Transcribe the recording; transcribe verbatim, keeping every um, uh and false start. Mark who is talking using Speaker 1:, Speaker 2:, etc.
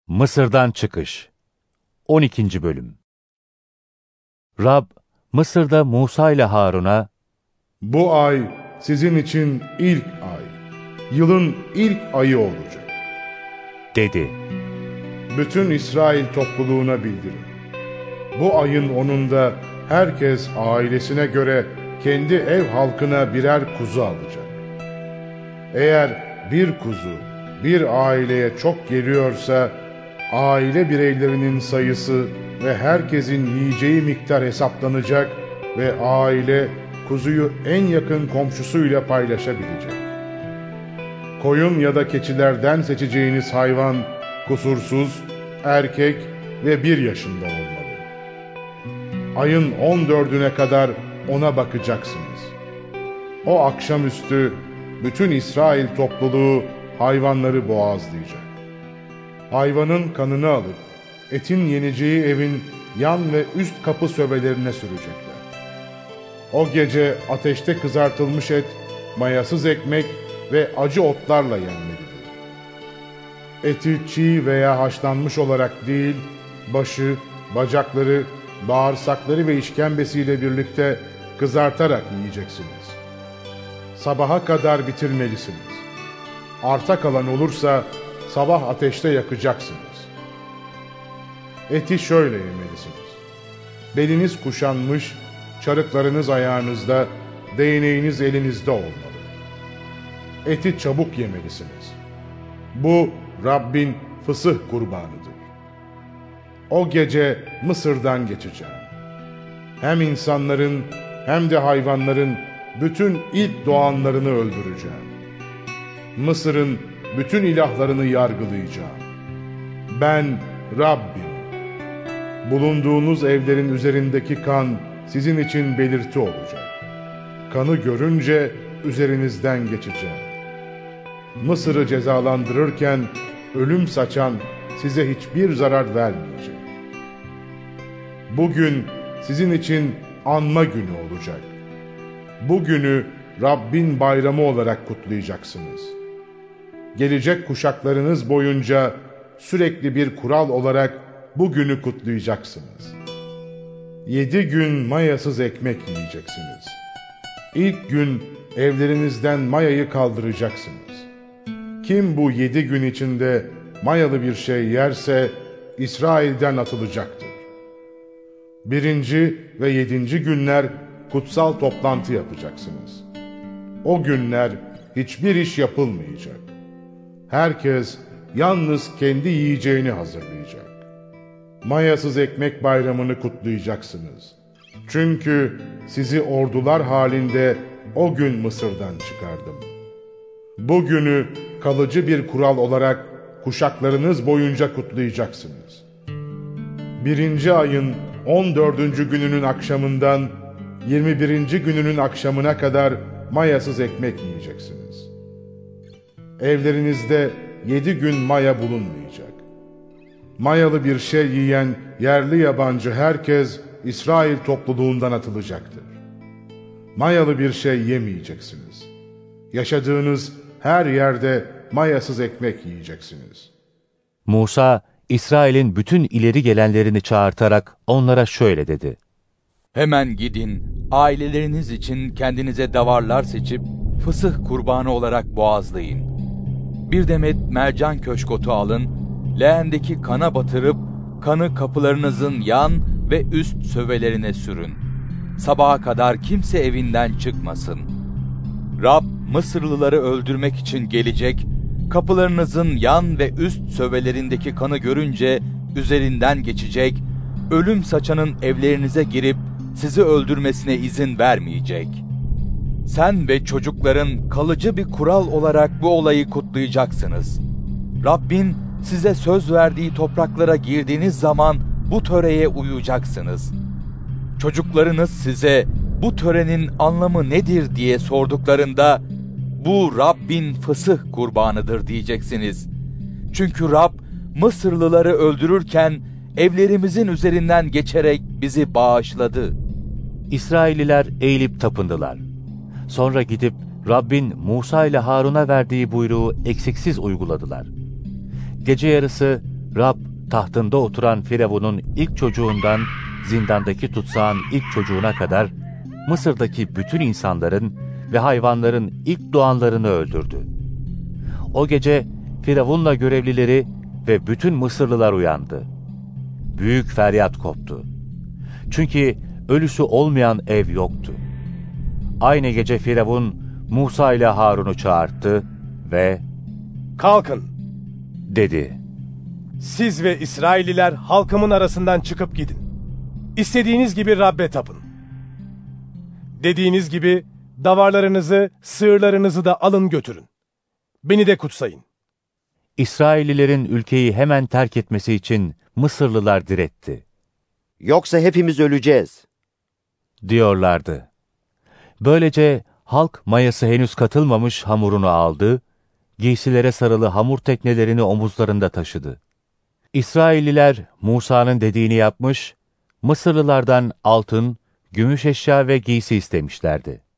Speaker 1: Mısır'dan çıkış on ikinci bölüm. Rab, Mısır'da Musa ile Harun'a,
Speaker 2: "Bu ay sizin için ilk ay, yılın ilk ayı olacak,"
Speaker 1: dedi.
Speaker 2: "Bütün İsrail topluluğuna bildirin. Bu ayın onunda herkes ailesine göre kendi ev halkına birer kuzu alacak. Eğer bir kuzu bir aileye çok geliyorsa, aile bireylerinin sayısı ve herkesin yiyeceği miktar hesaplanacak ve aile kuzuyu en yakın komşusuyla paylaşabilecek. Koyun ya da keçilerden seçeceğiniz hayvan kusursuz, erkek ve bir yaşında olmalı. Ayın on dördüne kadar ona bakacaksınız. O akşamüstü bütün İsrail topluluğu hayvanları boğazlayacak. Hayvanın kanını alıp etin yeneceği evin yan ve üst kapı söbelerine sürecekler. O gece ateşte kızartılmış et, mayasız ekmek ve acı otlarla yenmelidir. Eti çiğ veya haşlanmış olarak değil, başı, bacakları, bağırsakları ve işkembesiyle birlikte kızartarak yiyeceksiniz. Sabaha kadar bitirmelisiniz. Arta kalan olursa sabah ateşte yakacaksınız. Eti şöyle yemelisiniz: beliniz kuşanmış, çarıklarınız ayağınızda, değneğiniz elinizde olmalı. Eti çabuk yemelisiniz. Bu Rabbin fısıh kurbanıdır. O gece Mısır'dan geçeceğim. Hem insanların hem de hayvanların bütün ilk doğanlarını öldüreceğim. Mısır'ın bütün ilahlarını yargılayacağım. Ben Rabbim. Bulunduğunuz evlerin üzerindeki kan sizin için belirti olacak. Kanı görünce üzerinizden geçeceğim. Mısır'ı cezalandırırken ölüm saçan size hiçbir zarar vermeyecek. Bugün sizin için anma günü olacak. Bu günü Rabbin bayramı olarak kutlayacaksınız. Gelecek kuşaklarınız boyunca sürekli bir kural olarak bu günü kutlayacaksınız. Yedi gün mayasız ekmek yiyeceksiniz. İlk gün evlerinizden mayayı kaldıracaksınız. Kim bu yedi gün içinde mayalı bir şey yerse İsrail'den atılacaktır. Birinci ve yedinci günler kutsal toplantı yapacaksınız. O günler hiçbir iş yapılmayacak. Herkes yalnız kendi yiyeceğini hazırlayacak. Mayasız ekmek bayramını kutlayacaksınız. Çünkü sizi ordular halinde o gün Mısır'dan çıkardım. Bu günü kalıcı bir kural olarak kuşaklarınız boyunca kutlayacaksınız. Birinci ayın on dördüncü gününün akşamından yirmi birinci gününün akşamına kadar mayasız ekmek yiyeceksiniz. Evlerinizde yedi gün maya bulunmayacak. Mayalı bir şey yiyen yerli yabancı herkes İsrail topluluğundan atılacaktır. Mayalı bir şey yemeyeceksiniz. Yaşadığınız her yerde mayasız ekmek yiyeceksiniz.
Speaker 1: Musa, İsrail'in bütün ileri gelenlerini çağırtarak onlara şöyle dedi:
Speaker 3: Hemen gidin, aileleriniz için kendinize davarlar seçip fısıh kurbanı olarak boğazlayın. Bir demet mercan köşkotu alın, leğendeki kana batırıp kanı kapılarınızın yan ve üst sövelerine sürün. Sabaha kadar kimse evinden çıkmasın. Rab Mısırlıları öldürmek için gelecek, kapılarınızın yan ve üst sövelerindeki kanı görünce üzerinden geçecek, ölüm saçanın evlerinize girip sizi öldürmesine izin vermeyecek. Sen ve çocukların kalıcı bir kural olarak bu olayı kutlayacaksınız. Rabbin size söz verdiği topraklara girdiğiniz zaman bu töreye uyacaksınız. Çocuklarınız size bu törenin anlamı nedir diye sorduklarında, bu Rabbin fısıh kurbanıdır diyeceksiniz. Çünkü Rab Mısırlıları öldürürken evlerimizin üzerinden geçerek bizi bağışladı.
Speaker 1: İsrailliler eğilip tapındılar. Sonra gidip Rabbin Musa ile Harun'a verdiği buyruğu eksiksiz uyguladılar. Gece yarısı Rab tahtında oturan Firavun'un ilk çocuğundan zindandaki tutsağın ilk çocuğuna kadar Mısır'daki bütün insanların ve hayvanların ilk doğanlarını öldürdü. O gece Firavun'la görevlileri ve bütün Mısırlılar uyandı. Büyük feryat koptu. Çünkü ölüsü olmayan ev yoktu. Aynı gece Firavun Musa ile Harun'u çağırttı ve
Speaker 4: "Kalkın,"
Speaker 1: dedi.
Speaker 4: "Siz ve İsrailliler halkımın arasından çıkıp gidin. İstediğiniz gibi Rab'be tapın. Dediğiniz gibi davarlarınızı, sığırlarınızı da alın götürün. Beni de kutsayın."
Speaker 1: İsraillilerin ülkeyi hemen terk etmesi için Mısırlılar diretti.
Speaker 5: "Yoksa hepimiz öleceğiz,"
Speaker 1: diyorlardı. Böylece halk mayası henüz katılmamış hamurunu aldı, giysilere sarılı hamur teknelerini omuzlarında taşıdı. İsrailliler Musa'nın dediğini yapmış, Mısırlılardan altın, gümüş eşya ve giysi istemişlerdi.